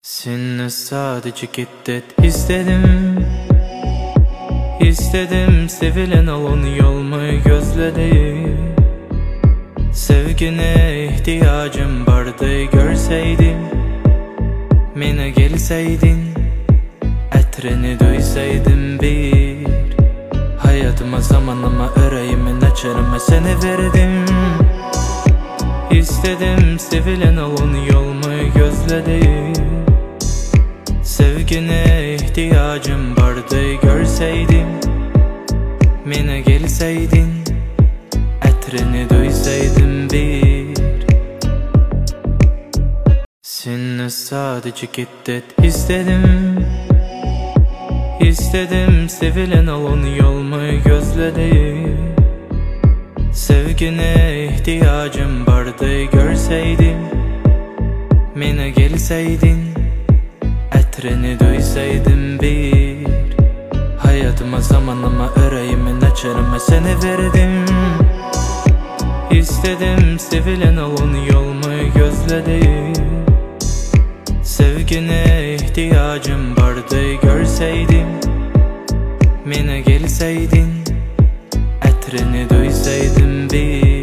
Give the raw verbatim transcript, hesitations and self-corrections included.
Seni sadece gittet istedim. İstedim sevilen ol olmayı gözledim. Sevgine ihtiyacım vardı görseydim. Mene gelseydin, etrini duysaydım bir. Hayatıma zamanıma yüreğimin açarıma seni verdim. İstedim sevilen ol olmayı gözledim. Sevgine ihtiyacım vardı görseydim. Mene gelseydin, etrini duysaydım bir. Seni sadece gittet istedim. İstedim sevilen ol olmayı gözledim. Sevgine ihtiyacım vardı görseydim. Mene gelseydin, etrini duysaydım bir. Hayatıma zamanıma yüreğimin açarıma seni verdim. İstedim sevilen ol olmayı gözledim. Sevgine ihtiyacım vardı görseydim. Mene gelseydin, etrini duysaydım bir.